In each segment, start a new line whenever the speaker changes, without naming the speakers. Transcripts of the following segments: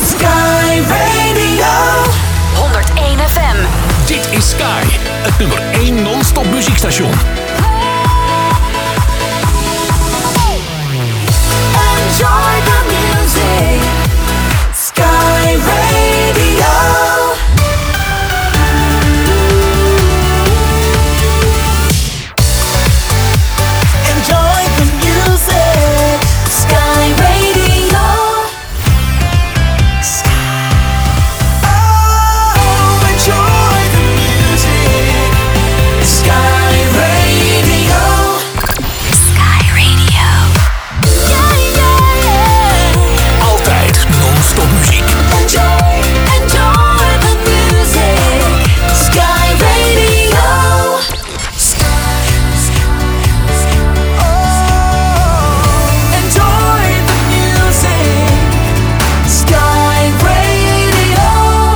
Sky Radio
101 FM.
Dit is Sky, het nummer 1 non-stop muziekstation.
Enjoy the music. Sky Radio. Enjoy the music. Sky Radio. Oh, enjoy the music. Sky Radio.
Sky Radio.
Yeah, yeah.
Altijd non-stop muziek.
Enjoy the music. Sky Radio. Enjoy the music. Sky Radio.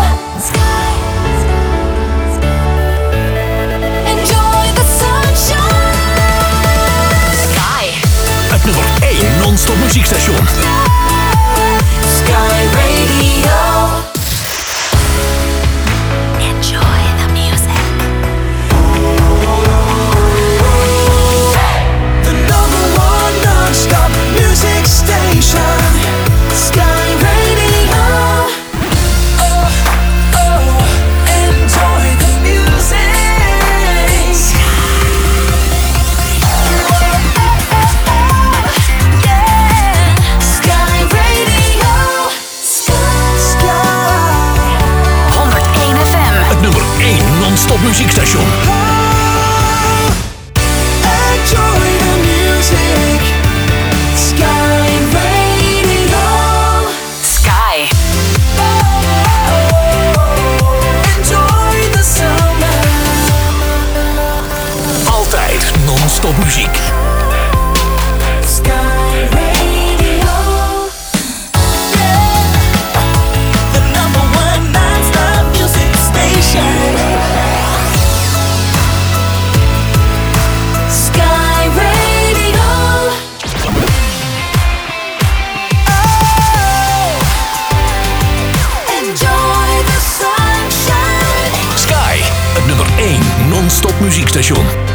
Enjoy the sunshine.
Sky.
Het nummer 1 non-stop muziekstation.
Sky Radio.
Enjoy the music.
The number one non-stop music station. Sky Radio. Enjoy the music. Sky Radio. Sky.
101 FM.
Het nummer 1 non-stop muziekstation.
Enjoy the music. Sky Radio.
Sky.
Enjoy the summer.
Altijd non-stop muziek.
Sky Radio. The number one non-stop music station. Sky Radio. Enjoy the sunshine.
Sky, het nummer 1 non-stop muziekstation.